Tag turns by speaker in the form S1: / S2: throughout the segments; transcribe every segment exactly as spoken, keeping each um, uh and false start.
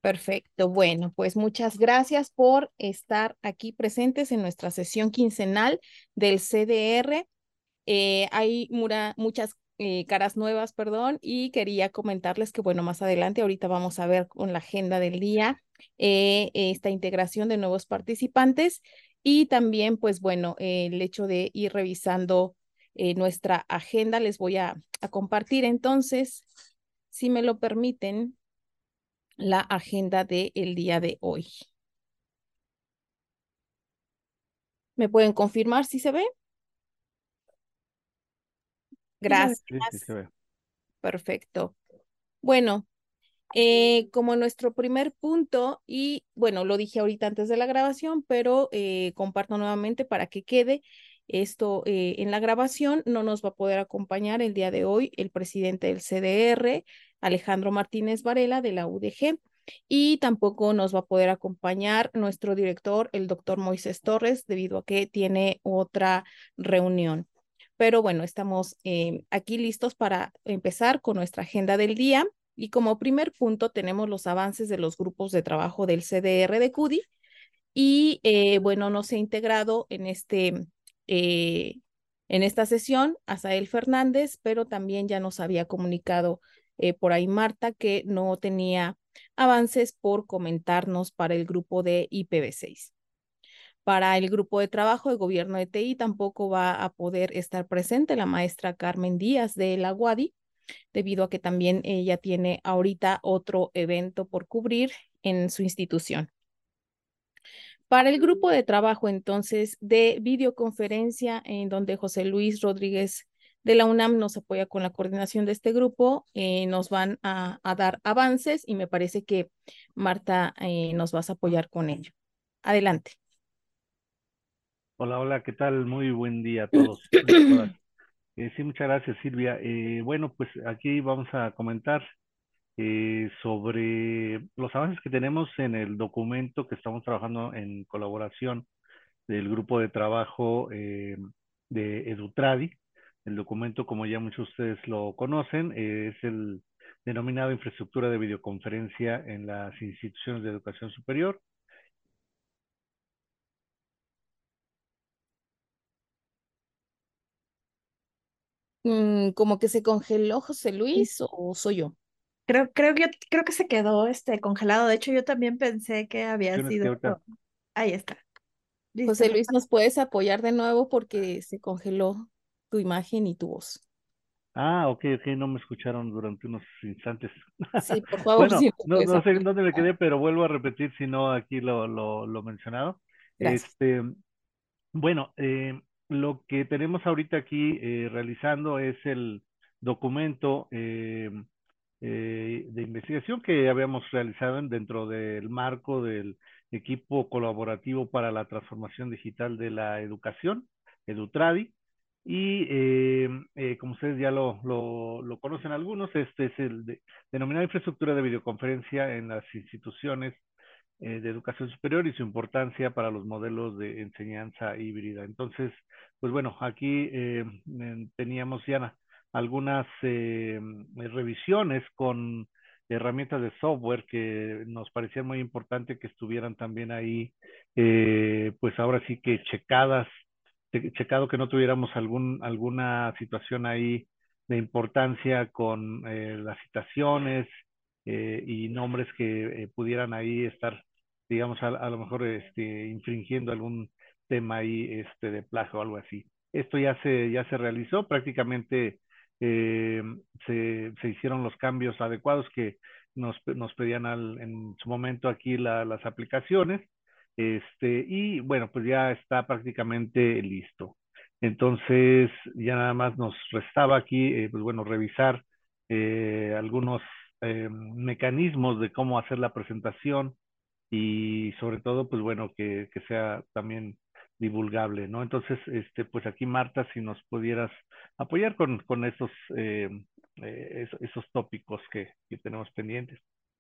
S1: Perfecto. Bueno, pues muchas gracias por estar aquí presentes en nuestra sesión quincenal del C D R. Eh, hay mura- muchas eh, caras nuevas, perdón, y quería comentarles que, bueno, más adelante, ahorita vamos a ver con la agenda del día eh, esta integración de nuevos participantes y también, pues, bueno, eh, el hecho de ir revisando eh, nuestra agenda. Les voy a, a compartir entonces, si me lo permiten, la agenda del día de hoy. ¿Me pueden confirmar si se ve?
S2: Sí, se ve.
S1: Gracias.
S3: Sí, sí se ve.
S1: Perfecto. Bueno. Eh, como nuestro primer punto, y bueno, lo dije ahorita antes de la grabación, pero eh, comparto nuevamente para que quede esto eh, en la grabación. No nos va a poder acompañar el día de hoy el presidente del C D R, Alejandro Martínez Varela, de la U D G, y tampoco nos va a poder acompañar nuestro director, el doctor Moisés Torres, debido a que tiene otra reunión. Pero bueno, estamos eh, aquí listos para empezar con nuestra agenda del día. Y como primer punto tenemos los avances de los grupos de trabajo del C D R de CUDI. Y eh, bueno, nos ha integrado en, este, eh, en esta sesión Asael Fernández, pero también ya nos había comunicado eh, por ahí Marta que no tenía avances por comentarnos para el grupo de I P v seis. Para el grupo de trabajo de gobierno de T I tampoco va a poder estar presente la maestra Carmen Díaz de la UADY, debido a que también ella tiene ahorita otro evento por cubrir en su institución. Para el grupo de trabajo, entonces, de videoconferencia, en donde José Luis Rodríguez de la UNAM nos apoya con la coordinación de este grupo, eh, nos van a, a, dar avances y me parece que Marta eh, nos vas a apoyar con ello. Adelante.
S3: Hola, hola, ¿qué tal? Muy buen día a todos y todas. Eh, sí, muchas gracias, Silvia. Eh, bueno, pues aquí vamos a comentar eh, sobre los avances que tenemos en el documento que estamos trabajando en colaboración del grupo de trabajo eh, de Edutradi. El documento, como ya muchos de ustedes lo conocen, eh, es el denominado Infraestructura de Videoconferencia en las Instituciones de Educación Superior.
S1: Mm, como que se congeló José Luis o soy yo.
S2: Creo, creo que creo que se quedó este congelado. De hecho, yo también pensé que había
S3: Cuestiones que
S2: sido.
S3: ahorita
S2: Ahí está. Listo.
S1: José Luis, ¿nos puedes apoyar de nuevo porque se congeló tu imagen y tu voz?
S3: Ah, ok, ok, no me escucharon durante unos instantes.
S1: Sí, por favor,
S3: Bueno,
S1: sí nos
S3: no,
S1: puedes
S3: no sé en
S1: apoyar.
S3: dónde me quedé, pero vuelvo a repetir si no aquí lo, lo, lo mencionado.
S1: Gracias.
S3: Este, bueno, eh, lo que tenemos ahorita aquí eh, realizando es el documento eh, eh, de investigación que habíamos realizado en- dentro del marco del equipo colaborativo para la transformación digital de la educación, Edutradi. Y eh, eh, como ustedes ya lo, lo, lo conocen algunos, este es el de, denominado infraestructura de videoconferencia en las instituciones eh, de educación superior y su importancia para los modelos de enseñanza híbrida. Entonces, pues bueno, aquí eh, teníamos ya algunas eh, revisiones con herramientas de software que nos parecían muy importante que estuvieran también ahí, eh, pues ahora sí que checadas, checado que no tuviéramos algún, alguna situación ahí de importancia con eh, las citaciones eh, y nombres que eh, pudieran ahí estar, digamos, a, a, lo mejor este, infringiendo algún tema ahí este, de plagio o algo así. Esto ya se, ya se realizó, prácticamente eh, se, se, hicieron los cambios adecuados que nos, nos pedían al, en su momento aquí la, las aplicaciones. Este, y bueno, pues ya está prácticamente listo. Entonces, ya nada más nos restaba aquí, eh, pues bueno, revisar eh, algunos eh, mecanismos de cómo hacer la presentación y sobre todo, pues bueno, que, que sea también divulgable, ¿no? Entonces, este, pues aquí Marta, si nos pudieras apoyar con, con esos, eh, eh, esos, esos tópicos que, que tenemos pendientes.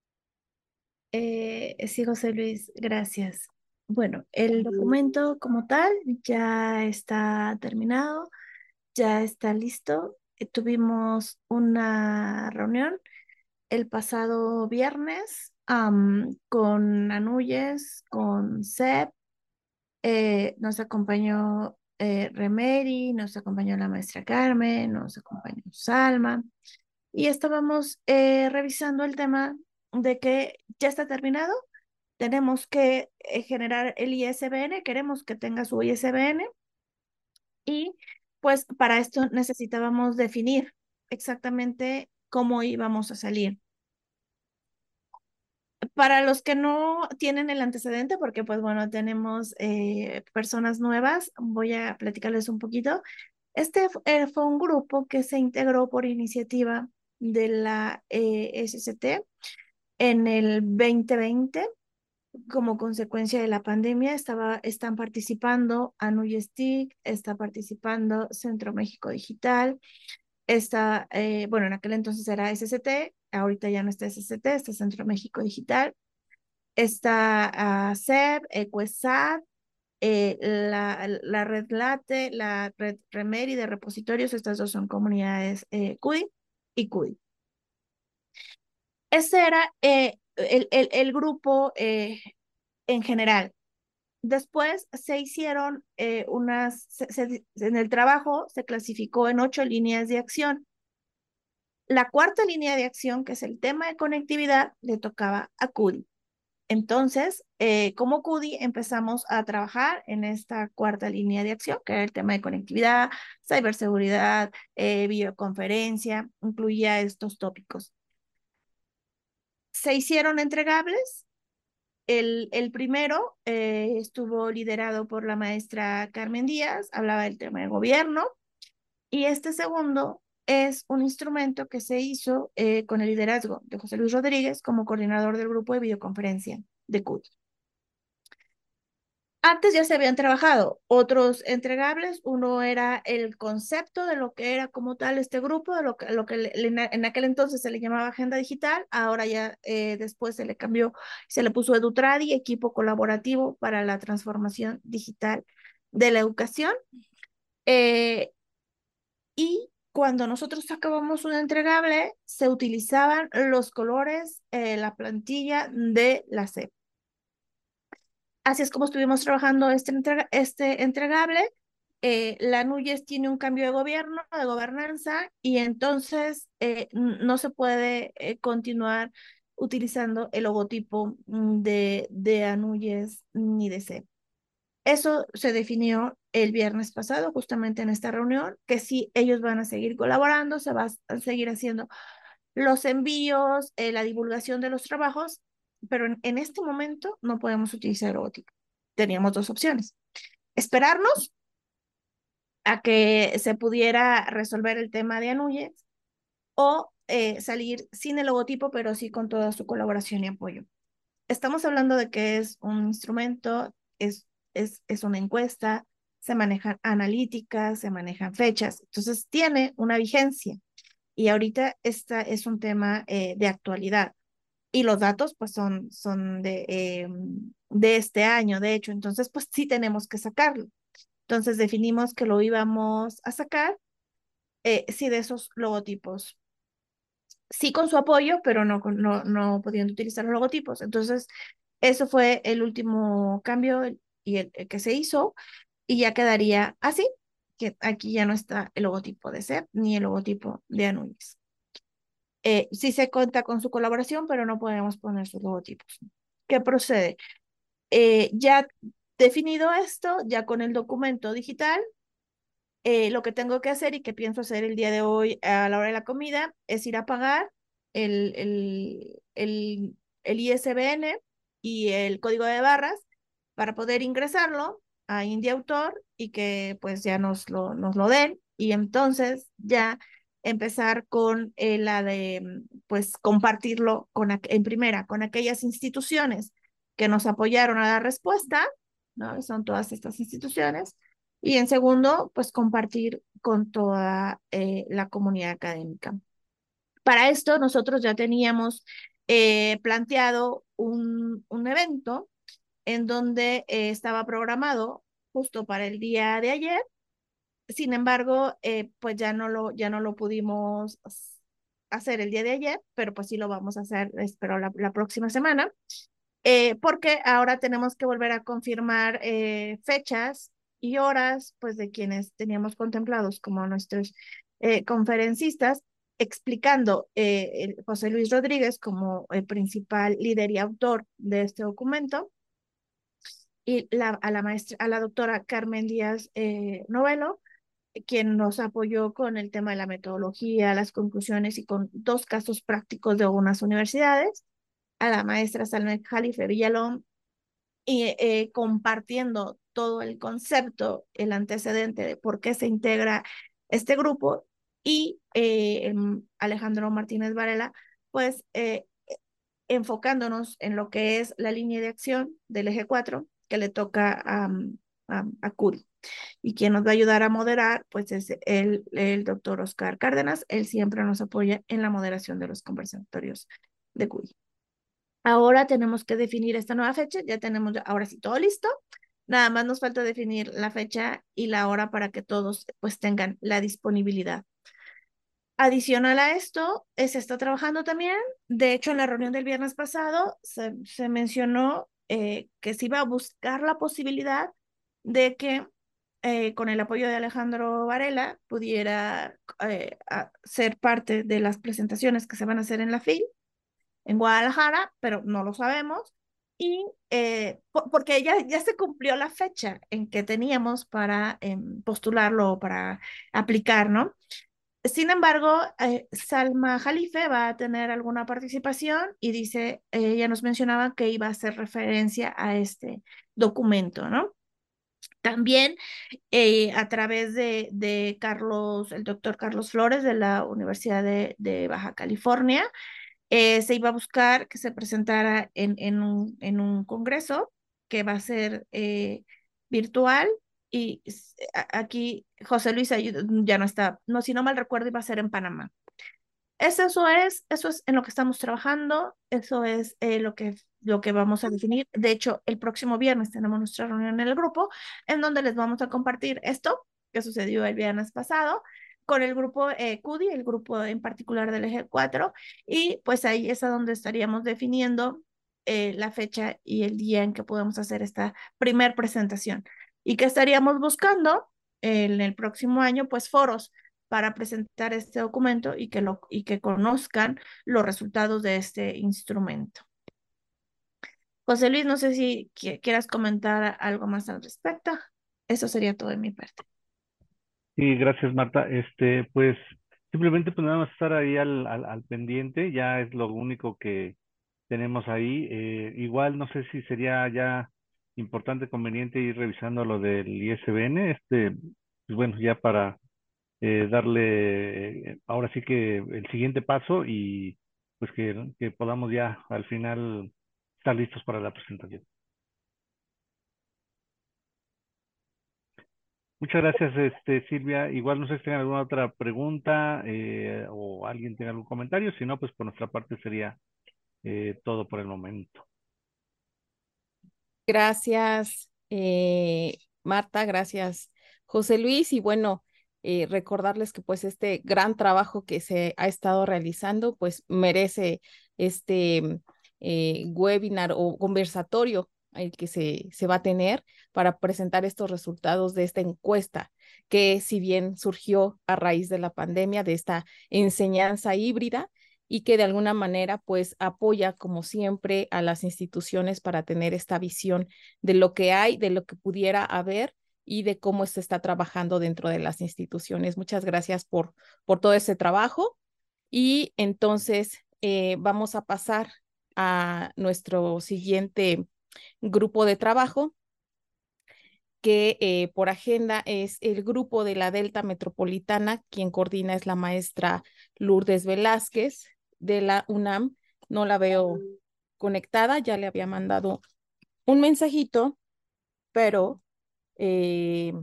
S2: Eh, sí, José Luis, gracias. Bueno, el documento como tal ya está terminado, ya está listo. Eh, Tuvimos una reunión el pasado viernes um, con Anuyes, con Seb, eh, nos acompañó eh, Remeri, nos acompañó la maestra Carmen, nos acompañó Salma, y estábamos eh, revisando el tema de que ya está terminado, tenemos que eh, generar el I S B N, queremos que tenga su I S B N, y pues para esto necesitábamos definir exactamente cómo íbamos a salir. Para los que no tienen el antecedente, porque pues bueno, tenemos eh, personas nuevas, voy a platicarles un poquito. Este eh, fue un grupo que se integró por iniciativa de la eh, S C T en el veinte veinte. Como consecuencia de la pandemia, estaba, están participando Anuyestic, está participando Centro México Digital, está, eh, bueno, en aquel entonces era S C T, ahorita ya no está S C T, está Centro México Digital, está uh, SEB, Ecuesat, eh, la, la red Late, la red Remeri de repositorios, estas dos son comunidades eh, CUDI y CUDI. Ese era eh, el, el, el, grupo eh, en general. Después se hicieron eh, unas, se, se, en el trabajo se clasificó en ocho líneas de acción. La cuarta línea de acción, que es el tema de conectividad, le tocaba a CUDI. Entonces, eh, como CUDI empezamos a trabajar en esta cuarta línea de acción, que era el tema de conectividad, ciberseguridad, eh, videoconferencia, incluía estos tópicos. Se hicieron entregables. El, el primero eh, estuvo liderado por la maestra Carmen Díaz, hablaba del tema de gobierno, y este segundo es un instrumento que se hizo eh, con el liderazgo de José Luis Rodríguez como coordinador del grupo de videoconferencia de CUDI. Antes ya se habían trabajado otros entregables. Uno era el concepto de lo que era como tal este grupo, de lo que, lo que le, en aquel entonces se le llamaba Agenda Digital, ahora ya eh, después se le cambió, se le puso EduTradi, equipo colaborativo para la transformación digital de la educación. Eh, y cuando nosotros sacábamos un entregable, se utilizaban los colores, eh, la plantilla de la S E P. Así es como estuvimos trabajando este, entrega, este entregable. Eh, la Nuyes tiene un cambio de gobierno, de gobernanza, y entonces eh, no se puede eh, continuar utilizando el logotipo de, de Anuyes ni de C E P. Eso se definió el viernes pasado, justamente en esta reunión, que sí, ellos van a seguir colaborando, se va a seguir haciendo los envíos, eh, la divulgación de los trabajos, pero en, en este momento no podemos utilizar el logotipo. Teníamos dos opciones: esperarnos a que se pudiera resolver el tema de Anuyes o eh, salir sin el logotipo, pero sí con toda su colaboración y apoyo. Estamos hablando de que es un instrumento, es, es, es una encuesta, se manejan analíticas, se manejan fechas, entonces tiene una vigencia, y ahorita esta es un tema eh, de actualidad. Y los datos pues son, son de, eh, de este año, de hecho, entonces pues sí tenemos que sacarlo. Entonces definimos que lo íbamos a sacar, eh, sí, de esos logotipos. Sí con su apoyo, pero no, no, no pudiendo utilizar los logotipos. Entonces, eso fue el último cambio y el, el que se hizo, y ya quedaría así, que aquí ya no está el logotipo de S E P ni el logotipo de Anuyes. Eh, sí se cuenta con su colaboración, pero no podemos poner sus logotipos. ¿Qué procede? Eh, ya definido esto, ya con el documento digital, eh, lo que tengo que hacer y que pienso hacer el día de hoy a la hora de la comida es ir a pagar el, el, el, el I S B N y el código de barras para poder ingresarlo a IndiAutor y que pues ya nos lo, nos lo den, y entonces ya empezar con eh, la de pues compartirlo con, en primera con aquellas instituciones que nos apoyaron a dar respuesta, ¿no? Son todas estas instituciones. Y en segundo, pues compartir con toda eh, la comunidad académica. Para esto, nosotros ya teníamos eh, planteado un, un evento en donde eh, estaba programado justo para el día de ayer. Sin embargo, eh, pues ya no lo, ya no lo pudimos hacer el día de ayer, pero pues sí lo vamos a hacer, espero, la, la próxima semana, eh, porque ahora tenemos que volver a confirmar eh, fechas y horas, pues de quienes teníamos contemplados como nuestros eh, conferencistas, explicando eh, el José Luis Rodríguez como el principal líder y autor de este documento, y la, a la maestra, a la doctora Carmen Díaz eh, Novelo, quien nos apoyó con el tema de la metodología, las conclusiones y con dos casos prácticos de algunas universidades, a la maestra Salme Jalife Villalón, y eh, compartiendo todo el concepto, el antecedente de por qué se integra este grupo, y eh, Alejandro Martínez Varela, pues eh, enfocándonos en lo que es la línea de acción del eje cuatro que le toca a, a, a C U D I. Y quien nos va a ayudar a moderar, pues es el, el doctor Oscar Cárdenas. Él siempre nos apoya en la moderación de los conversatorios de C U D I. Ahora tenemos que definir esta nueva fecha, ya tenemos ahora sí todo listo. Nada más nos falta definir la fecha y la hora para que todos pues tengan la disponibilidad. Adicional a esto, eh, se está trabajando también, de hecho en la reunión del viernes pasado se, se mencionó eh, que se iba a buscar la posibilidad de que eh, con el apoyo de Alejandro Varela pudiera eh, ser parte de las presentaciones que se van a hacer en la F I L en Guadalajara, pero no lo sabemos. Y eh, por, porque ya, ya se cumplió la fecha en que teníamos para eh, postularlo o para aplicar, ¿no? Sin embargo, eh, Salma Jalife va a tener alguna participación y dice, eh, ella nos mencionaba que iba a hacer referencia a este documento, ¿no? También eh, a través de, de Carlos, el doctor Carlos Flores de la Universidad de, de Baja California, eh, se iba a buscar que se presentara en, en, un, en un congreso que va a ser eh, virtual, y aquí José Luis ya no está, no, si no mal recuerdo, iba a ser en Panamá. Eso, eso es, eso es en lo que estamos trabajando, eso es eh, lo que, lo que vamos a definir. De hecho, el próximo viernes tenemos nuestra reunión en el grupo, en donde les vamos a compartir esto que sucedió el viernes pasado con el grupo eh, C U D I, el grupo en particular del eje cuatro, y pues ahí es a donde estaríamos definiendo eh, la fecha y el día en que podemos hacer esta primer presentación. Y que estaríamos buscando eh, en el próximo año, pues foros para presentar este documento y que, lo, y que conozcan los resultados de este instrumento. José Luis, no sé si quieras comentar algo más al respecto. Eso sería todo de mi parte.
S3: Sí, gracias, Marta. Este, pues simplemente pues nada más estar ahí al, al, al pendiente, ya es lo único que tenemos ahí. Eh, igual no sé si sería ya importante, conveniente ir revisando lo del I S B N, este, pues bueno, ya para eh, darle eh, ahora sí que el siguiente paso y pues que, que podamos ya al final estar listos para la presentación. Muchas gracias, este, Silvia. Igual no sé si tienen alguna otra pregunta eh, o alguien tiene algún comentario. Si no, pues por nuestra parte sería eh, todo por el momento.
S1: Gracias, eh, Marta, gracias, José Luis. Y bueno, eh, recordarles que pues este gran trabajo que se ha estado realizando, pues merece este eh, webinar o conversatorio el que se, se va a tener para presentar estos resultados de esta encuesta, que si bien surgió a raíz de la pandemia, de esta enseñanza híbrida, y que de alguna manera pues apoya como siempre a las instituciones para tener esta visión de lo que hay, de lo que pudiera haber y de cómo se está trabajando dentro de las instituciones. Muchas gracias por, por todo ese trabajo, y entonces eh, vamos a pasar a nuestro siguiente grupo de trabajo, que eh, por agenda es el grupo de la Delta Metropolitana. Quien coordina es la maestra Lourdes Velázquez de la UNAM. No la veo conectada, ya le había mandado un mensajito, pero eh,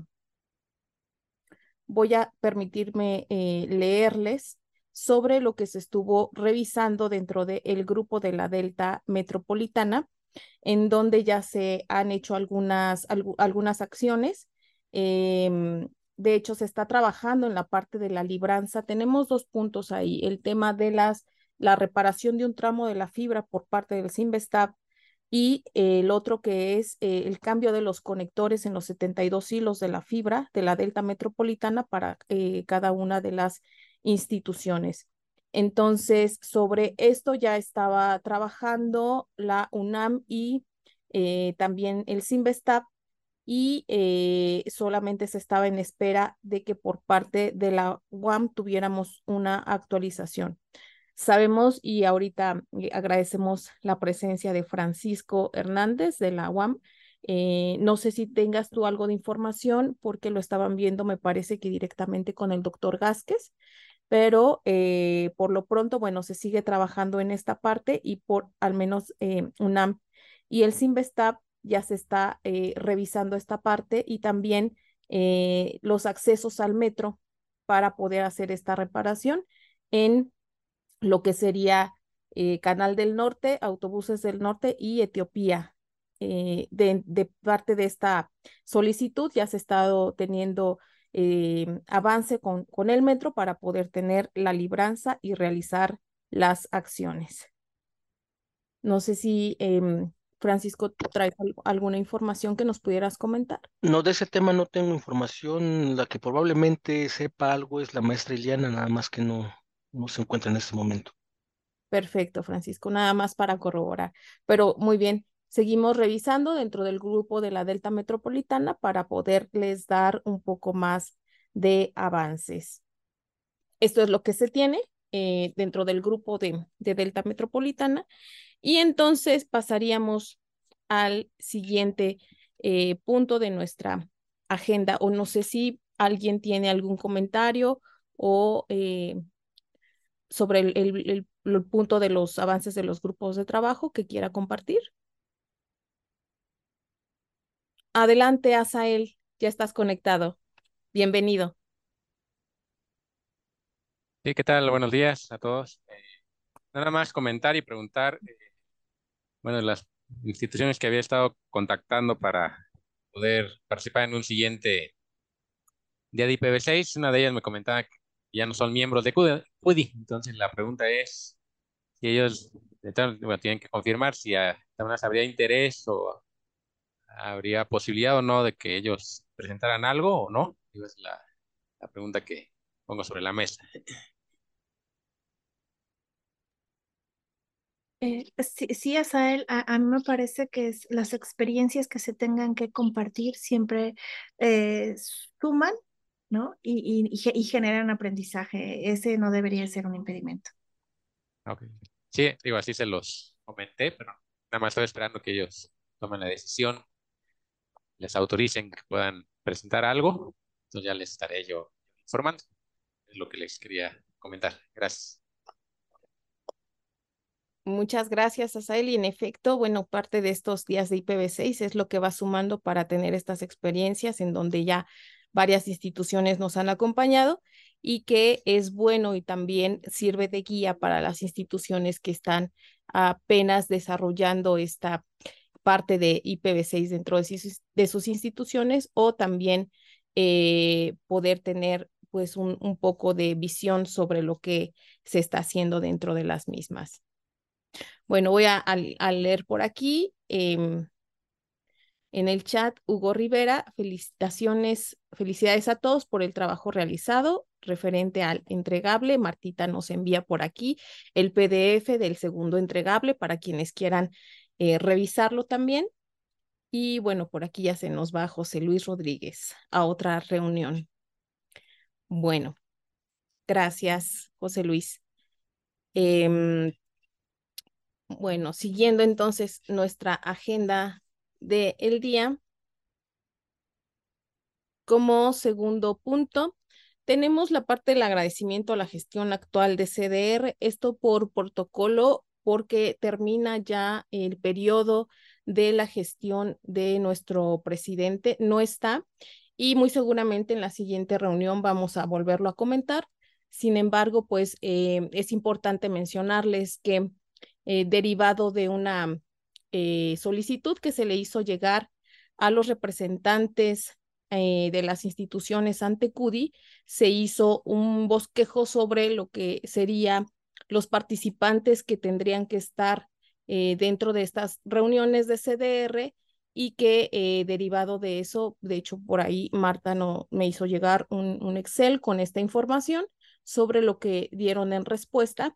S1: voy a permitirme eh, leerles sobre lo que se estuvo revisando dentro del grupo de la Delta Metropolitana, en donde ya se han hecho algunas, alg algunas acciones. Eh, de hecho, se está trabajando en la parte de la libranza. Tenemos dos puntos ahí, el tema de las, la reparación de un tramo de la fibra por parte del Cinvestav y eh, el otro que es eh, el cambio de los conectores en los setenta y dos hilos de la fibra de la Delta Metropolitana para eh, cada una de las instituciones. Entonces, sobre esto ya estaba trabajando la UNAM y eh, también el Cinvestav y eh, solamente se estaba en espera de que por parte de la U A M tuviéramos una actualización. Sabemos y ahorita eh, agradecemos la presencia de Francisco Hernández de la U A M. Eh, no sé si tengas tú algo de información porque lo estaban viendo, me parece que directamente con el doctor Gásquez, pero eh, por lo pronto, bueno, se sigue trabajando en esta parte y por al menos eh, UNAM y el Cinvestav ya se está eh, revisando esta parte y también eh, los accesos al metro para poder hacer esta reparación en lo que sería eh, Canal del Norte, Autobuses del Norte y Etiopía. Eh, de, de parte de esta solicitud ya se ha estado teniendo eh, avance con, con el metro para poder tener la libranza y realizar las acciones. No sé si em, Francisco trae alguna información que nos pudieras comentar.
S4: No, de ese tema no tengo información. La que probablemente sepa algo es la maestra Iliana, nada más que no, no se encuentra en este momento.
S1: Perfecto, Francisco, nada más para corroborar. Pero muy bien, seguimos revisando dentro del grupo de la Delta Metropolitana para poderles dar un poco más de avances. Esto es lo que se tiene eh, dentro del grupo de, de Delta Metropolitana. Y entonces pasaríamos al siguiente eh, punto de nuestra agenda, o no sé si alguien tiene algún comentario o eh, sobre el, el, el, el punto de los avances de los grupos de trabajo que quiera compartir. Adelante, Asael, ya estás conectado. Bienvenido.
S5: Sí, ¿qué tal? Buenos días a todos. Eh, nada más comentar y preguntar, eh, bueno, las instituciones que había estado contactando para poder participar en un siguiente día de I P v seis, una de ellas me comentaba que ya no son miembros de C U D I. Entonces la pregunta es si ellos bueno, tienen que confirmar si a, habría interés o habría posibilidad o no de que ellos presentaran algo o no. Esa es la, la pregunta que pongo sobre la mesa.
S2: Eh, sí, sí, Asael, a, a mí me parece que es, las experiencias que se tengan que compartir siempre eh, suman, ¿no? Y, y, y ge- y generan aprendizaje. Ese no debería ser un impedimento.
S5: Okay. Sí, digo, así se los comenté, pero nada más estoy esperando que ellos tomen la decisión, les autoricen que puedan presentar algo, entonces ya les estaré yo informando. Es lo que les quería comentar. Gracias.
S1: Muchas gracias, Asael. Y en efecto, bueno, parte de estos días de I P v seis es lo que va sumando para tener estas experiencias en donde ya varias instituciones nos han acompañado y que es bueno y también sirve de guía para las instituciones que están apenas desarrollando esta parte de I P v seis dentro de sus, de sus instituciones o también eh, poder tener pues un, un poco de visión sobre lo que se está haciendo dentro de las mismas. Bueno, voy a, a, a leer por aquí. Eh, en el chat, Hugo Rivera, felicitaciones, felicidades a todos por el trabajo realizado referente al entregable. Martita nos envía por aquí el P D F del segundo entregable para quienes quieran eh, revisarlo también. Y bueno, por aquí ya se nos va José Luis Rodríguez a otra reunión. Bueno, gracias, José Luis. Eh, Bueno, siguiendo entonces nuestra agenda del día, como segundo punto, tenemos la parte del agradecimiento a la gestión actual de C D R, esto por protocolo, porque termina ya el periodo de la gestión de nuestro presidente, no está, y muy seguramente en la siguiente reunión vamos a volverlo a comentar. Sin embargo, pues eh, es importante mencionarles que eh, derivado de una eh, solicitud que se le hizo llegar a los representantes eh, de las instituciones ante C U D I, se hizo un bosquejo sobre lo que serían los participantes que tendrían que estar eh, dentro de estas reuniones de C D R y que eh, derivado de eso, de hecho por ahí Marta no, me hizo llegar un, un Excel con esta información sobre lo que dieron en respuesta.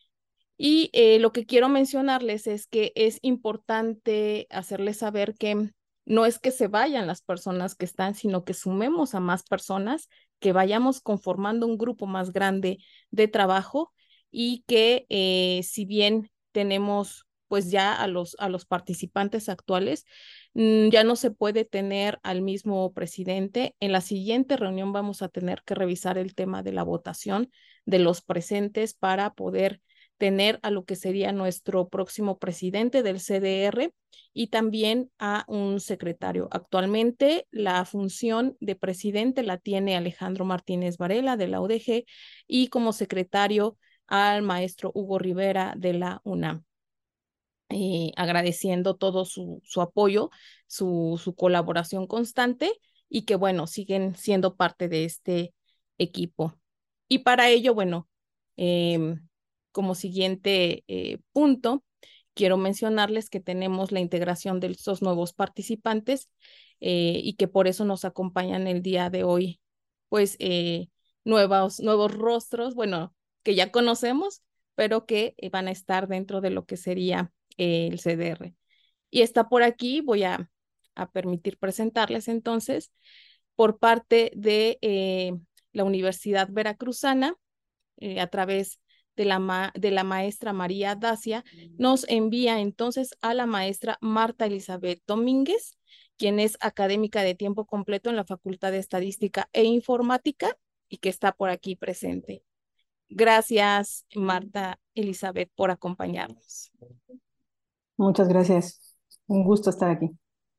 S1: Y eh, lo que quiero mencionarles es que es importante hacerles saber que no es que se vayan las personas que están, sino que sumemos a más personas, que vayamos conformando un grupo más grande de trabajo y que eh, si bien tenemos pues ya a los, a los participantes actuales, mmm, ya no se puede tener al mismo presidente. En la siguiente reunión vamos a tener que revisar el tema de la votación de los presentes para poder tener a lo que sería nuestro próximo presidente del C D R y también a un secretario. Actualmente la función de presidente la tiene Alejandro Martínez Varela de la U D G y como secretario al maestro Hugo Rivera de la UNAM. Eh, agradeciendo todo su, su apoyo, su, su colaboración constante y que, bueno, siguen siendo parte de este equipo. Y para ello, bueno, eh, como siguiente eh, punto, quiero mencionarles que tenemos la integración de estos nuevos participantes eh, y que por eso nos acompañan el día de hoy, pues, eh, nuevos, nuevos rostros, bueno, que ya conocemos, pero que eh, van a estar dentro de lo que sería eh, el C D R. Y está por aquí, voy a, a permitir presentarles entonces, por parte de eh, la Universidad Veracruzana, eh, a través de la, ma de la maestra María Dacia, nos envía entonces a la maestra Marta Elizabeth Domínguez, quien es académica de tiempo completo en la Facultad de Estadística e Informática y que está por aquí presente. Gracias, Marta Elizabeth, por acompañarnos.
S6: Muchas gracias. Un gusto estar aquí.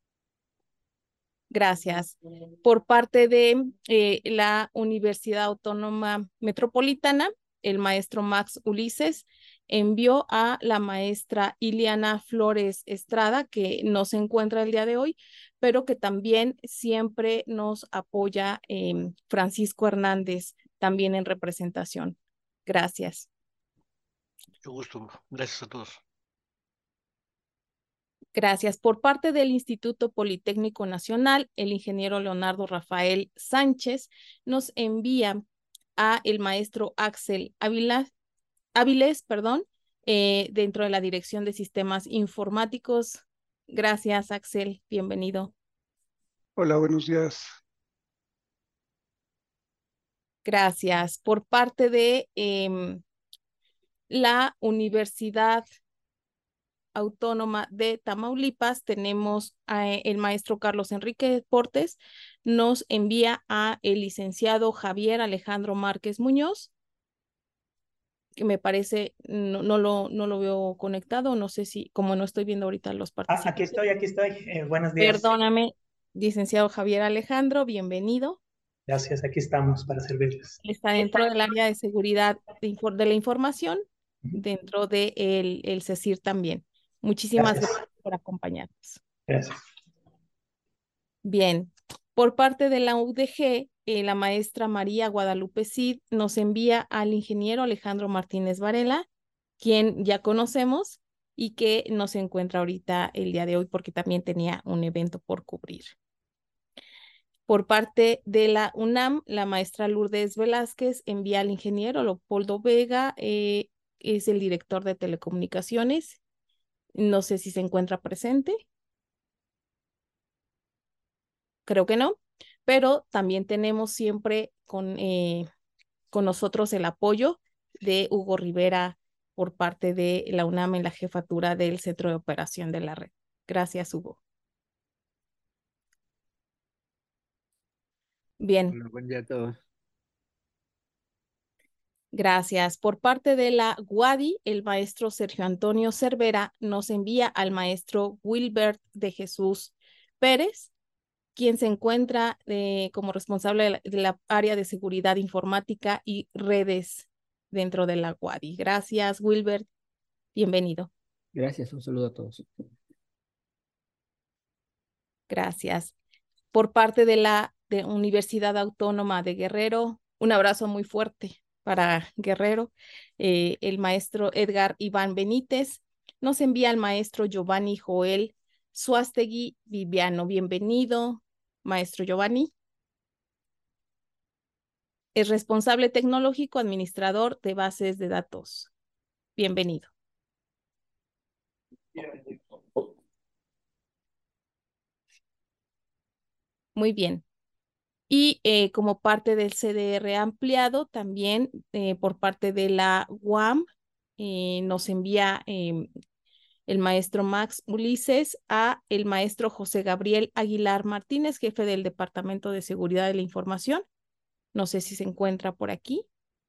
S1: Gracias. Por parte de eh, la Universidad Autónoma Metropolitana, el maestro Max Ulises envió a la maestra Iliana Flores Estrada, que no se encuentra el día de hoy, pero que también siempre nos apoya eh, Francisco Hernández, también en representación. Gracias.
S4: Mucho gusto. Gracias a todos.
S1: Gracias. Por parte del Instituto Politécnico Nacional, el ingeniero Leonardo Rafael Sánchez nos envía a el maestro Axel Ávila, Áviles, perdón, eh, dentro de la Dirección de Sistemas Informáticos. Gracias, Axel. Bienvenido.
S7: Hola, buenos días.
S1: Gracias. Por parte de eh, la Universidad Autónoma de Tamaulipas, tenemos a el maestro Carlos Enrique Portes, nos envía a el licenciado Javier Alejandro Márquez Muñoz, que me parece, no, no, lo, no lo veo conectado, no sé si, como no estoy viendo ahorita los
S8: Ah,
S1: participantes.
S8: aquí estoy, aquí estoy. Eh, buenos días.
S1: Perdóname, licenciado Javier Alejandro, bienvenido.
S8: Gracias, aquí estamos para servirles.
S1: Está dentro del área de seguridad de, de la información, dentro del de el CECIR también. Muchísimas gracias, gracias por acompañarnos.
S8: Gracias.
S1: Bien, por parte de la U D G, eh, la maestra María Guadalupe Cid nos envía al ingeniero Alejandro Martínez Varela, quien ya conocemos y que no se encuentra ahorita el día de hoy porque también tenía un evento por cubrir. Por parte de la UNAM, la maestra Lourdes Velázquez envía al ingeniero Leopoldo Vega, eh, es el director de telecomunicaciones. No sé si se encuentra presente. Creo que no, pero también tenemos siempre con, eh, con nosotros el apoyo de Hugo Rivera por parte de la UNAM en la jefatura del Centro de Operación de la Red. Gracias, Hugo. Bien.
S9: Bueno, buen día a todos.
S1: Gracias. Por parte de la UADY, el maestro Sergio Antonio Cervera nos envía al maestro Wilbert de Jesús Pérez, quien se encuentra eh, como responsable de la, de la área de seguridad informática y redes dentro de la UADY. Gracias, Wilbert. Bienvenido.
S9: Gracias, un saludo a todos.
S1: Gracias. Por parte de la de Universidad Autónoma de Guerrero. Un abrazo muy fuerte para Guerrero. Eh, el maestro Edgar Iván Benítez. Nos envía el maestro Giovanni Joel Suástegui Viviano. Bienvenido, maestro Giovanni. Es responsable tecnológico, administrador de bases de datos. Bienvenido. Muy bien. Y eh, como parte del C D R ampliado, también eh, por parte de la U A M, eh, nos envía eh, el maestro Max Ulises a el maestro José Gabriel Aguilar Martínez, jefe del Departamento de Seguridad de la Información. No sé si se encuentra por aquí.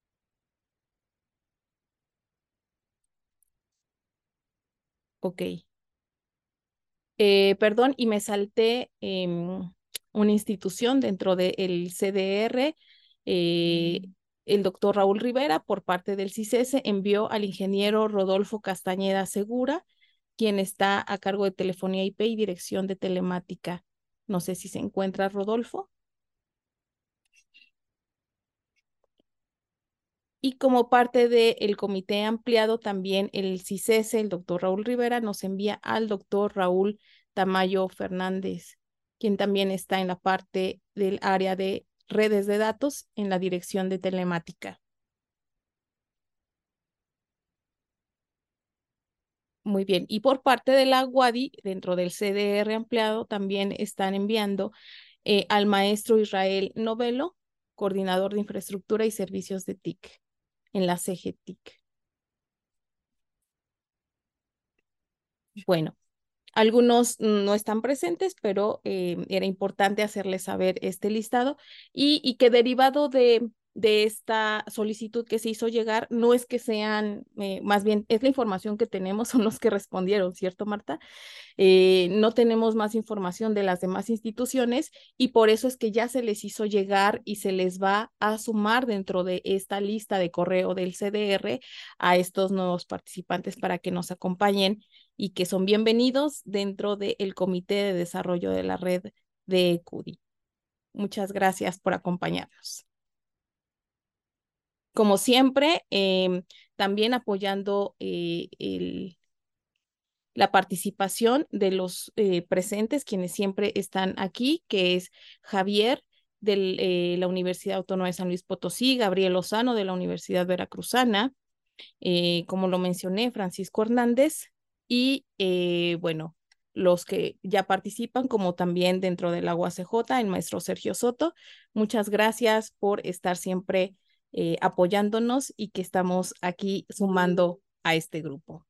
S1: Ok. Eh, perdón, y me salté eh, una institución dentro del C D R. Eh, el doctor Raúl Rivera, por parte del C I S E S, envió al ingeniero Rodolfo Castañeda Segura, quien está a cargo de telefonía I P y dirección de telemática. No sé si se encuentra Rodolfo. Y como parte del comité ampliado, también el C I S E S, el doctor Raúl Rivera, nos envía al doctor Raúl Tamayo Fernández, quien también está en la parte del área de redes de datos en la dirección de telemática. Muy bien. Y por parte de la U A D I, dentro del C D R ampliado, también están enviando eh, al maestro Israel Novelo, coordinador de infraestructura y servicios de T I C, en la C G T I C. Bueno, algunos no están presentes, pero eh, era importante hacerles saber este listado y, y que derivado de, de esta solicitud que se hizo llegar, no es que sean, eh, más bien es la información que tenemos, son los que respondieron, ¿cierto, Marta? Eh, no tenemos más información de las demás instituciones y por eso es que ya se les hizo llegar y se les va a sumar dentro de esta lista de correo del C D R a estos nuevos participantes para que nos acompañen y que son bienvenidos dentro del Comité de Desarrollo de la Red de C U D I. Muchas gracias por acompañarnos. Como siempre, eh, también apoyando eh, el la participación de los eh, presentes, quienes siempre están aquí, que es Javier de eh, la Universidad Autónoma de San Luis Potosí, Gabriel Lozano de la Universidad Veracruzana, eh, como lo mencioné, Francisco Hernández, y eh, bueno, los que ya participan, como también dentro de la U A C J, el maestro Sergio Soto. Muchas gracias por estar siempre eh, apoyándonos y que estamos aquí sumando a este grupo.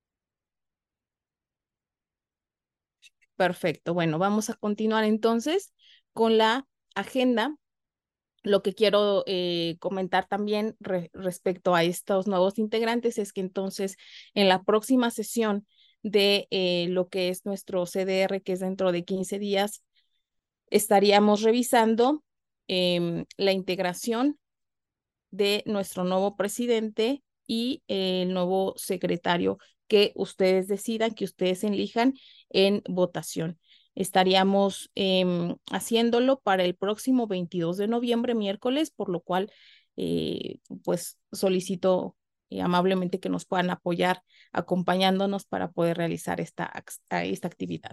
S1: Perfecto. Bueno, vamos a continuar entonces con la agenda. Lo que quiero eh, comentar también re respecto a estos nuevos integrantes es que entonces en la próxima sesión de eh, lo que es nuestro C D R, que es dentro de quince días, estaríamos revisando eh, la integración de nuestro nuevo presidente y eh, el nuevo secretario que ustedes decidan, que ustedes elijan en votación. Estaríamos eh, haciéndolo para el próximo veintidós de noviembre, miércoles, por lo cual eh, pues solicito eh, amablemente que nos puedan apoyar acompañándonos para poder realizar esta, esta actividad.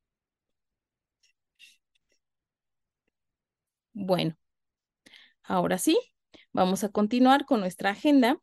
S1: Bueno, ahora sí, vamos a continuar con nuestra agenda.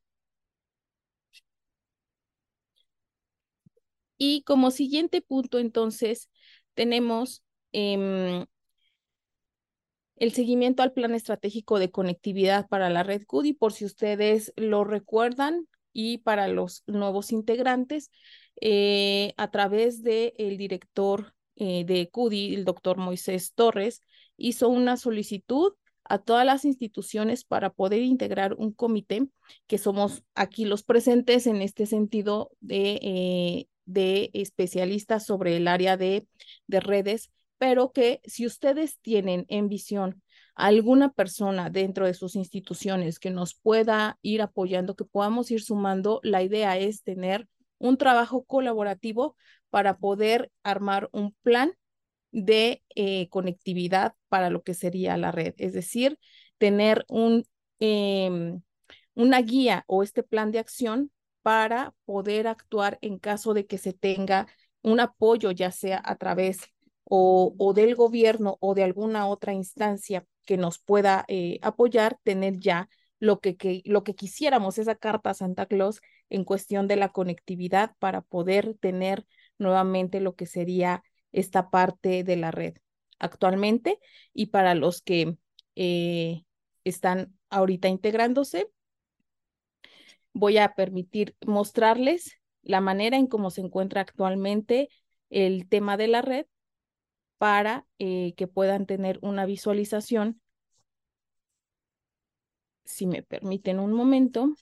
S1: Y como siguiente punto, entonces, tenemos eh, el seguimiento al plan estratégico de conectividad para la red C U D I, por si ustedes lo recuerdan, y para los nuevos integrantes, eh, a través del director eh, de C U D I, el doctor Moisés Torres, hizo una solicitud a todas las instituciones para poder integrar un comité, que somos aquí los presentes en este sentido de, eh, de especialistas sobre el área de, de redes, pero que si ustedes tienen en visión alguna persona dentro de sus instituciones que nos pueda ir apoyando, que podamos ir sumando, la idea es tener un trabajo colaborativo para poder armar un plan de eh, conectividad para lo que sería la red, es decir, tener un, eh, una guía o este plan de acción para poder actuar en caso de que se tenga un apoyo, ya sea a través o, o del gobierno o de alguna otra instancia que nos pueda eh, apoyar, tener ya lo que, que, lo que quisiéramos, esa carta a Santa Claus en cuestión de la conectividad para poder tener nuevamente lo que sería esta parte de la red actualmente. Y para los que eh, están ahorita integrándose, voy a permitir mostrarles la manera en cómo se encuentra actualmente el tema de la red para eh, que puedan tener una visualización. Si me permiten un momento,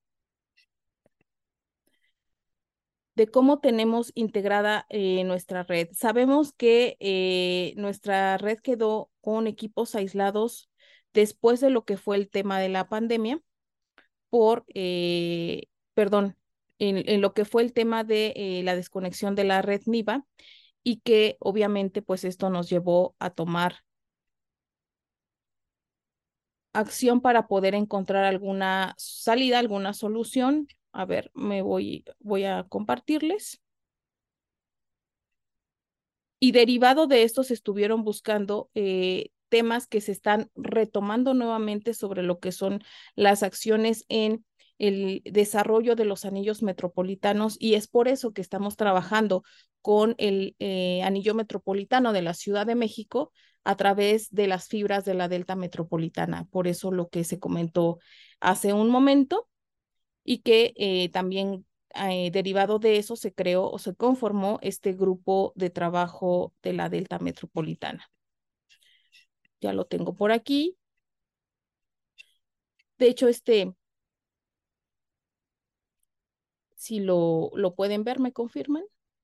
S1: de cómo tenemos integrada eh, nuestra red. Sabemos que eh, nuestra red quedó con equipos aislados después de lo que fue el tema de la pandemia, por, eh, perdón, en, en, lo que fue el tema de eh, la desconexión de la red NIVA, y que obviamente pues esto nos llevó a tomar acción para poder encontrar alguna salida, alguna solución. A ver, me voy, voy a compartirles. Y derivado de esto se estuvieron buscando eh, temas que se están retomando nuevamente sobre lo que son las acciones en el desarrollo de los anillos metropolitanos, y es por eso que estamos trabajando con el eh, anillo metropolitano de la Ciudad de México a través de las fibras de la Delta Metropolitana. Por eso lo que se comentó hace un momento, y que eh, también eh, derivado de eso se creó o se conformó este grupo de trabajo de la Delta Metropolitana. Ya lo tengo por aquí. De hecho, este, si lo, lo pueden ver, ¿me confirman?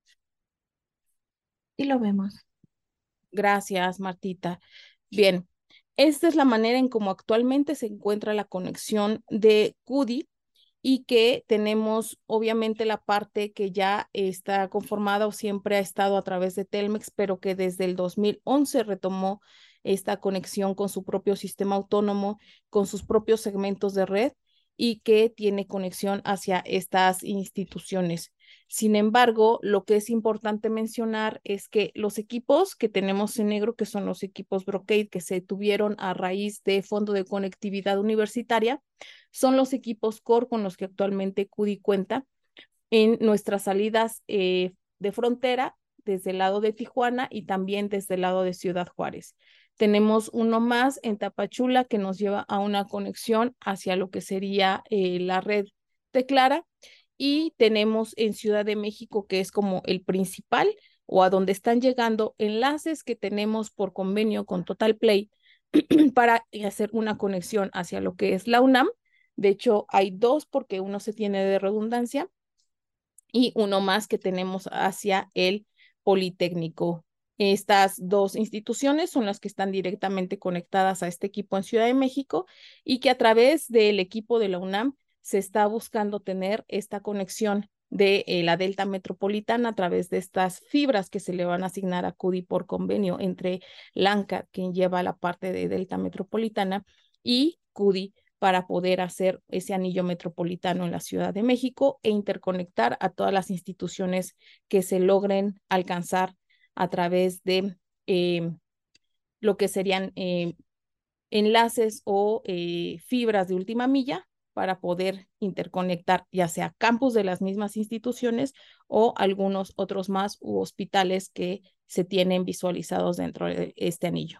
S2: Y lo vemos.
S1: Gracias, Martita. Bien, esta es la manera en cómo actualmente se encuentra la conexión de CUDI, y que tenemos obviamente la parte que ya está conformada o siempre ha estado a través de Telmex, pero que desde el dos mil once retomó esta conexión con su propio sistema autónomo, con sus propios segmentos de red, y que tiene conexión hacia estas instituciones. Sin embargo, lo que es importante mencionar es que los equipos que tenemos en negro, que son los equipos Brocade que se tuvieron a raíz de Fondo de Conectividad Universitaria, son los equipos core con los que actualmente CUDI cuenta en nuestras salidas eh, de frontera desde el lado de Tijuana y también desde el lado de Ciudad Juárez. Tenemos uno más en Tapachula que nos lleva a una conexión hacia lo que sería eh, la red de Clara, y tenemos en Ciudad de México, que es como el principal o a donde están llegando enlaces que tenemos por convenio con Total Play para hacer una conexión hacia lo que es la UNAM. De hecho, hay dos porque uno se tiene de redundancia, y uno más que tenemos hacia el Politécnico. Estas dos instituciones son las que están directamente conectadas a este equipo en Ciudad de México, y que a través del equipo de la UNAM se está buscando tener esta conexión de eh, la Delta Metropolitana a través de estas fibras que se le van a asignar a CUDI por convenio entre LANCAT, quien lleva la parte de Delta Metropolitana, y CUDI, para poder hacer ese anillo metropolitano en la Ciudad de México e interconectar a todas las instituciones que se logren alcanzar a través de eh, lo que serían eh, enlaces o eh, fibras de última milla, para poder interconectar ya sea campus de las mismas instituciones o algunos otros más u hospitales que se tienen visualizados dentro de este anillo.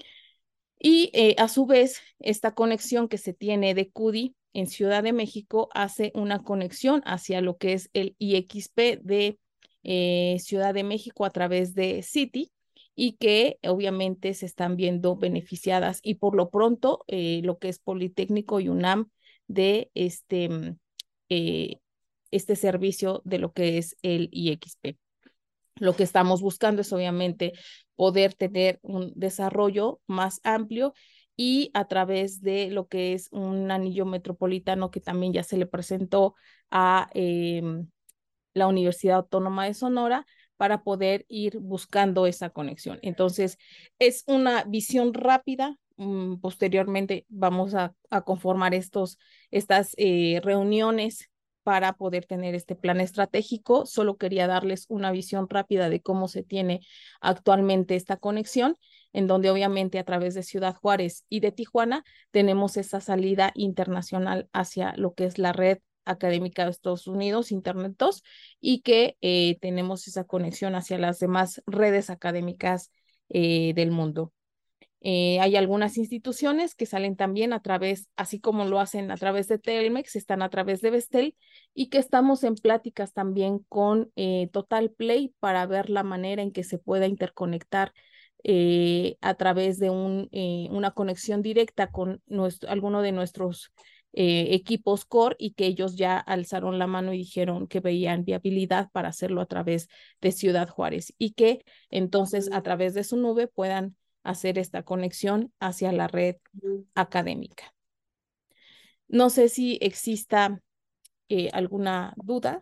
S1: Y eh, a su vez, esta conexión que se tiene de CUDI en Ciudad de México hace una conexión hacia lo que es el I X P de eh, Ciudad de México a través de City, y que obviamente se están viendo beneficiadas, y por lo pronto eh, lo que es Politécnico y UNAM de este, eh, este servicio de lo que es el I X P. Lo que estamos buscando es obviamente poder tener un desarrollo más amplio, y a través de lo que es un anillo metropolitano que también ya se le presentó a eh, la Universidad Autónoma de Sonora, para poder ir buscando esa conexión. Entonces, es una visión rápida. Um, posteriormente vamos a, a conformar estos, estas eh, reuniones para poder tener este plan estratégico. Solo quería darles una visión rápida de cómo se tiene actualmente esta conexión, en donde obviamente a través de Ciudad Juárez y de Tijuana tenemos esa salida internacional hacia lo que es la red académica de Estados Unidos, Internet dos, y que eh, tenemos esa conexión hacia las demás redes académicas eh, del mundo. Eh, hay algunas instituciones que salen también a través, así como lo hacen a través de Telmex, están a través de Vestel, y que estamos en pláticas también con eh, Total Play para ver la manera en que se pueda interconectar eh, a través de un, eh, una conexión directa con nuestro, alguno de nuestros eh, equipos core, y que ellos ya alzaron la mano y dijeron que veían viabilidad para hacerlo a través de Ciudad Juárez, y que entonces a través de su nube puedan hacer esta conexión hacia la red académica. No sé si exista eh, alguna duda.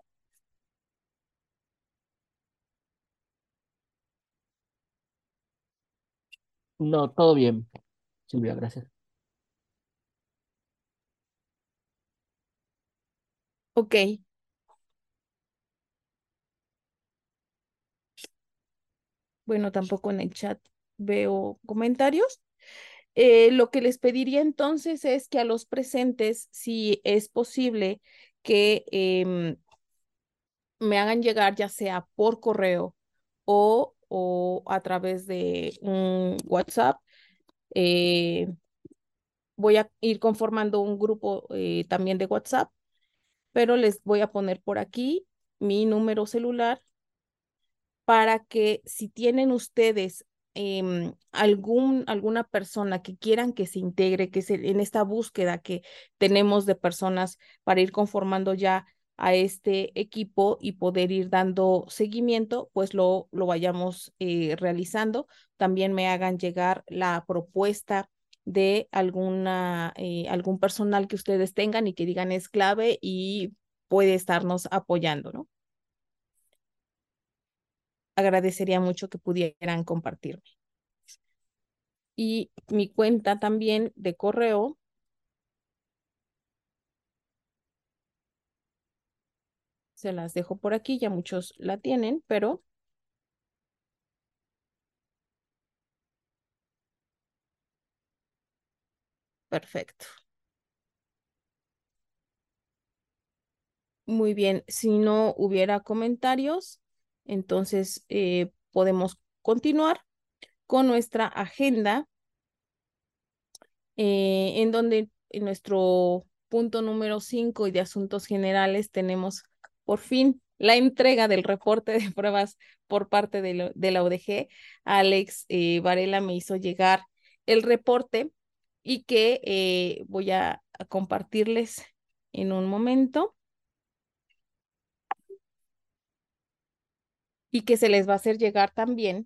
S9: No, todo bien, Silvia, gracias.
S1: Ok. Bueno, tampoco en el chat veo comentarios. Eh, lo que les pediría entonces es que a los presentes, si es posible, que eh, me hagan llegar ya sea por correo o, o a través de un WhatsApp. Eh, voy a ir conformando un grupo eh, también de WhatsApp, pero les voy a poner por aquí mi número celular para que si tienen ustedes eh, algún, alguna persona que quieran que se integre, que se, en esta búsqueda que tenemos de personas para ir conformando ya a este equipo y poder ir dando seguimiento, pues lo, lo vayamos eh, realizando. También me hagan llegar la propuesta de alguna, eh, algún personal que ustedes tengan y que digan es clave y puede estarnos apoyando, ¿no? Agradecería mucho que pudieran compartirme. Y mi cuenta también de correo se las dejo por aquí, ya muchos la tienen, pero perfecto. Muy bien, si no hubiera comentarios, entonces eh, podemos continuar con nuestra agenda, eh, en donde en nuestro punto número cinco y de asuntos generales tenemos por fin la entrega del reporte de pruebas por parte de, lo, de la O D G. Alex eh, Varela me hizo llegar el reporte y que eh, voy a, a compartirles en un momento, y que se les va a hacer llegar también.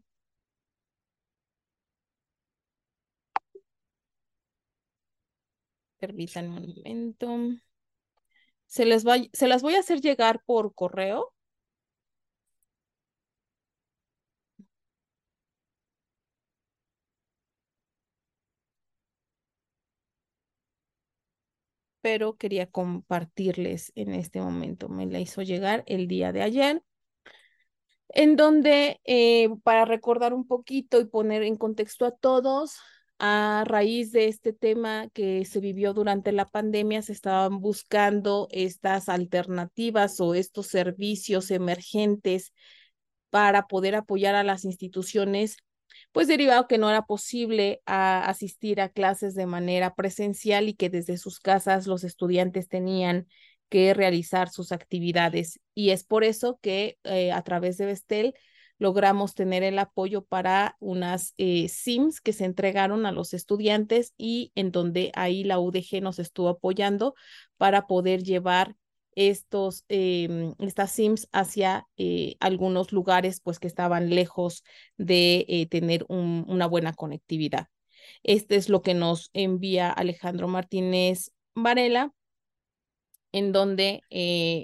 S1: Permítanme un momento. Se les va, se las voy a hacer llegar por correo. Pero quería compartirles en este momento. Me la hizo llegar el día de ayer, en donde, eh, para recordar un poquito y poner en contexto a todos, a raíz de este tema que se vivió durante la pandemia, se estaban buscando estas alternativas o estos servicios emergentes para poder apoyar a las instituciones, pues derivado que no era posible a asistir a clases de manera presencial y que desde sus casas los estudiantes tenían que realizar sus actividades. Y es por eso que eh, a través de Vestel logramos tener el apoyo para unas eh, SIMs que se entregaron a los estudiantes, y en donde ahí la U D G nos estuvo apoyando para poder llevar estos, eh, estas SIMs hacia eh, algunos lugares pues que estaban lejos de eh, tener un, una buena conectividad. Este es lo que nos envía Alejandro Martínez Varela, en donde eh,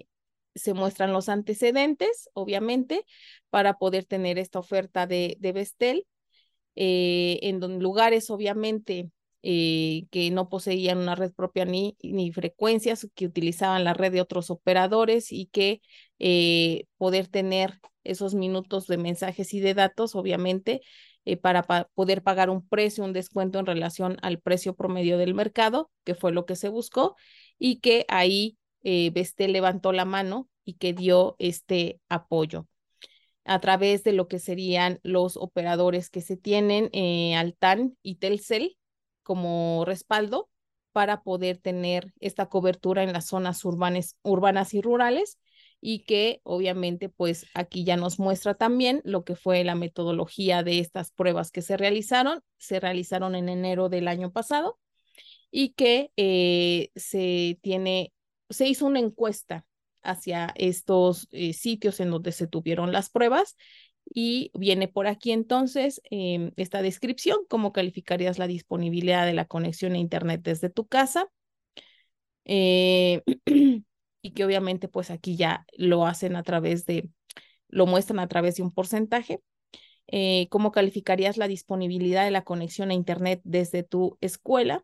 S1: se muestran los antecedentes, obviamente, para poder tener esta oferta de, de Vestel, eh, en don- lugares, obviamente, eh, que no poseían una red propia ni, ni frecuencias, que utilizaban la red de otros operadores y que eh, poder tener esos minutos de mensajes y de datos, obviamente, eh, para pa poder pagar un precio, un descuento en relación al precio promedio del mercado, que fue lo que se buscó, y que ahí eh, Vestel levantó la mano y que dio este apoyo a través de lo que serían los operadores que se tienen, eh, Altán y Telcel, como respaldo para poder tener esta cobertura en las zonas urbanas, urbanas y rurales, y que obviamente pues aquí ya nos muestra también lo que fue la metodología de estas pruebas que se realizaron, se realizaron en enero del año pasado, y que eh, se tiene, se hizo una encuesta hacia estos eh, sitios en donde se tuvieron las pruebas, y viene por aquí entonces eh, esta descripción: cómo calificarías la disponibilidad de la conexión a internet desde tu casa, eh, y que obviamente pues aquí ya lo hacen a través de, lo muestran a través de un porcentaje. Eh, cómo calificarías la disponibilidad de la conexión a internet desde tu escuela,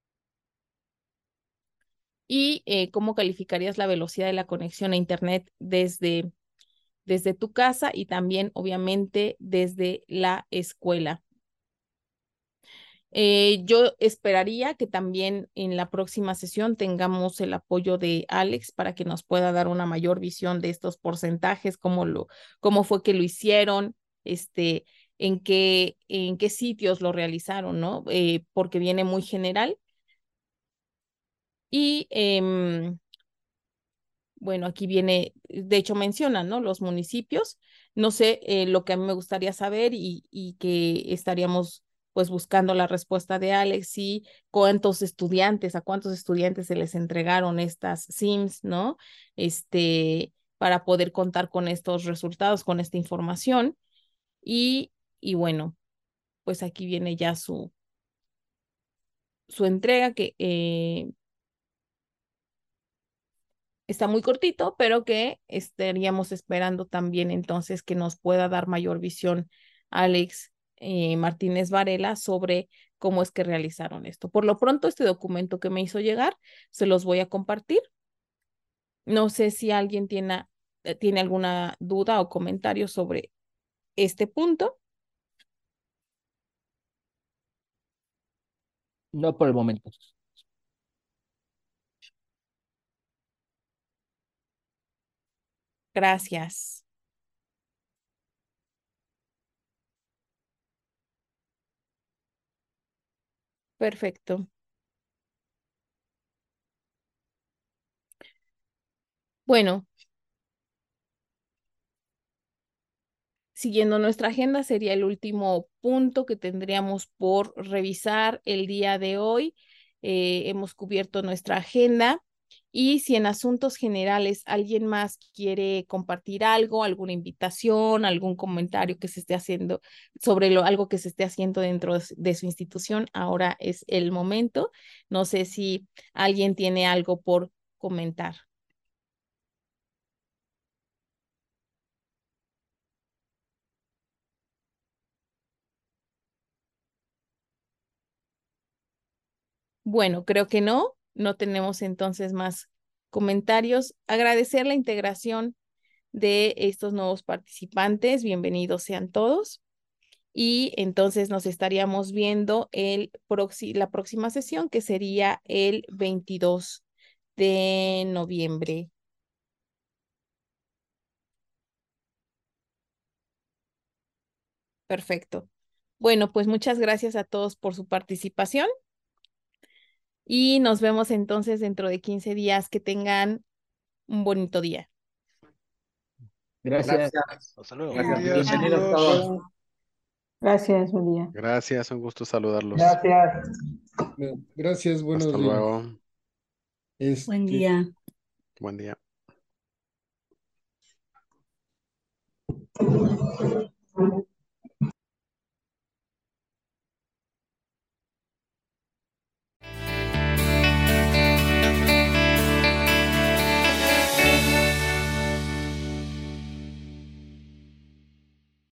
S1: y eh, cómo calificarías la velocidad de la conexión a internet desde, desde tu casa y también obviamente desde la escuela. Eh, yo esperaría que también en la próxima sesión tengamos el apoyo de Alex para que nos pueda dar una mayor visión de estos porcentajes, cómo lo, cómo fue que lo hicieron, este, en qué, en qué sitios lo realizaron, ¿no? Eh, porque viene muy general. Y eh, bueno, aquí viene, de hecho menciona, ¿no? Los municipios. No sé, eh, lo que a mí me gustaría saber, y, y que estaríamos pues buscando la respuesta de Alex, y cuántos estudiantes, a cuántos estudiantes se les entregaron estas SIMs, ¿no? Este, para poder contar con estos resultados, con esta información. Y, y bueno, pues aquí viene ya su, su entrega, que eh, está muy cortito, pero que estaríamos esperando también entonces que nos pueda dar mayor visión Alex eh, Martínez Varela sobre cómo es que realizaron esto. Por lo pronto, este documento que me hizo llegar, se los voy a compartir. No sé si alguien tiene, eh, tiene alguna duda o comentario sobre este punto.
S9: No por el momento.
S1: Gracias. Perfecto. Bueno, siguiendo nuestra agenda, sería el último punto que tendríamos por revisar el día de hoy. Eh, hemos cubierto nuestra agenda, y si en asuntos generales alguien más quiere compartir algo, alguna invitación, algún comentario que se esté haciendo sobre lo, algo que se esté haciendo dentro de su institución, ahora es el momento. No sé si alguien tiene algo por comentar. Bueno, creo que no, no tenemos entonces más comentarios. Agradecer la integración de estos nuevos participantes, bienvenidos sean todos. Y entonces nos estaríamos viendo el proxi la próxima sesión, que sería el veintidós de noviembre. Perfecto. Bueno, pues muchas gracias a todos por su participación, y nos vemos entonces dentro de quince días. Que tengan un bonito día.
S9: Gracias.
S10: Gracias.
S4: Hasta luego.
S7: Buen
S10: Gracias.
S7: día,
S10: Bienvenidos
S7: saludos.
S10: todos.
S6: Gracias, buen día.
S11: Gracias, un gusto saludarlos.
S8: Gracias.
S7: Gracias, buenos
S11: Hasta
S7: días.
S11: luego.
S6: Buen
S7: Este,
S6: día.
S11: Buen día.